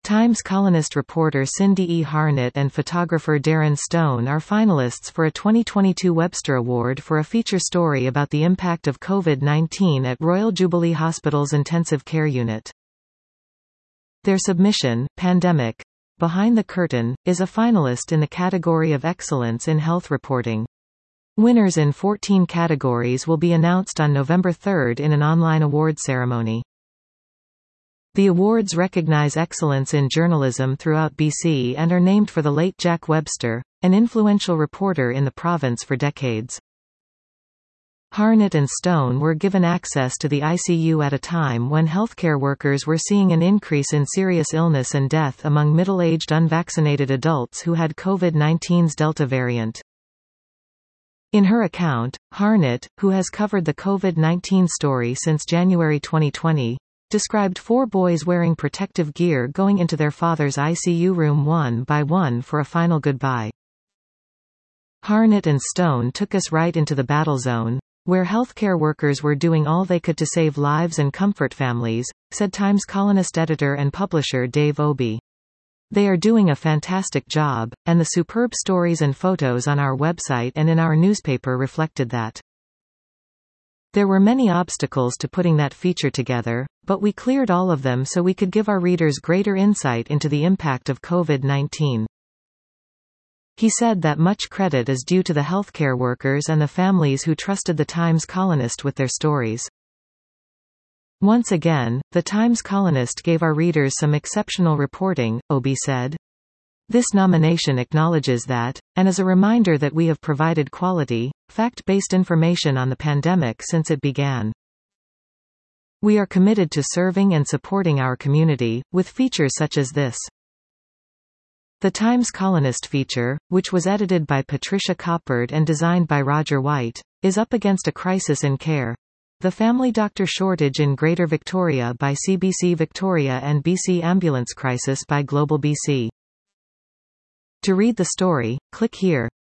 Times columnist reporter Cindy E. Harnett and photographer Darren Stone are finalists for a 2022 Webster Award for a feature story about the impact of COVID-19 at Royal Jubilee Hospital's intensive care unit. Their submission, Pandemic: Behind the Curtain, is a finalist in the category of Excellence in Health Reporting. Winners in 14 categories will be announced on November 3 in an online award ceremony. The awards recognize excellence in journalism throughout BC and are named for the late Jack Webster, an influential reporter in the province for decades. Harnett and Stone were given access to the ICU at a time when healthcare workers were seeing an increase in serious illness and death among middle-aged unvaccinated adults who had COVID-19's Delta variant. In her account, Harnett, who has covered the COVID-19 story since January 2020, described 4 boys wearing protective gear going into their father's ICU room one by one for a final goodbye. Harnett and Stone took us right into the battle zone, where healthcare workers were doing all they could to save lives and comfort families, said Times columnist editor and publisher Dave Obey. They are doing a fantastic job, and the superb stories and photos on our website and in our newspaper reflected that. There were many obstacles to putting that feature together, but we cleared all of them so we could give our readers greater insight into the impact of COVID-19. He said that much credit is due to the healthcare workers and the families who trusted the Times columnist with their stories. Once again, the Times columnist gave our readers some exceptional reporting, Obey said. This nomination acknowledges that, and is a reminder that we have provided quality, fact-based information on the pandemic since it began. We are committed to serving and supporting our community, with features such as this. The Times columnist feature, which was edited by Patricia Coppard and designed by Roger White, is up against a crisis in care. The family doctor shortage in Greater Victoria by CBC Victoria and BC Ambulance Crisis by Global BC. To read the story, click here.